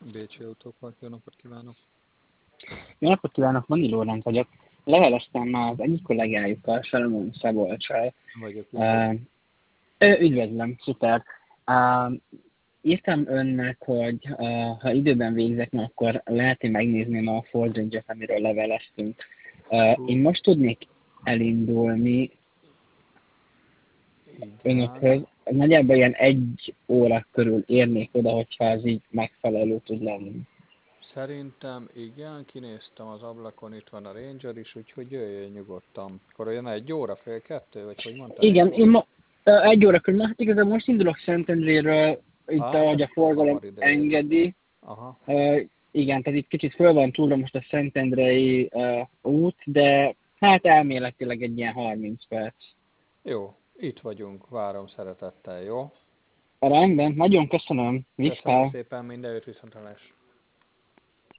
Bécsi Autópark, jó napot kívánok! Jó napot kívánok, Mani Lórend vagyok. Leveleztem már az egyik kollégájukkal, Salamon Szabolcssal. Vagyok, üdvözlöm. Üdvözlöm, szuper. Írtam önnek, hogy ha időben végzek, akkor lehet-e megnézni a Ford Range-et, amiről leveleztünk. Én most tudnék elindulni önökhöz. Igen. Nagyjából ilyen 1 óra körül érnék oda, hogyha ez így megfelelő tud lenni. Szerintem igen, kinéztem az ablakon, itt van a Ranger is, úgyhogy jöjjön nyugodtan. Akkor olyan 1 óra, fél kettő, vagy hogy mondta, 1 Igen, óra? 1 óra körül, hát igazából most indulok Szentendréről, itt Hát ahogy a akkor forgalom hamar ideérünk. engedi. Aha, Igen, tehát itt kicsit föl van túlra most a Szentendrei út, de hát elméletileg egy ilyen 30 perc. jó, itt vagyunk, várom szeretettel, jó? Rendben, nagyon köszönöm, Köszönöm viszont. szépen, minden jót, viszontlátásra.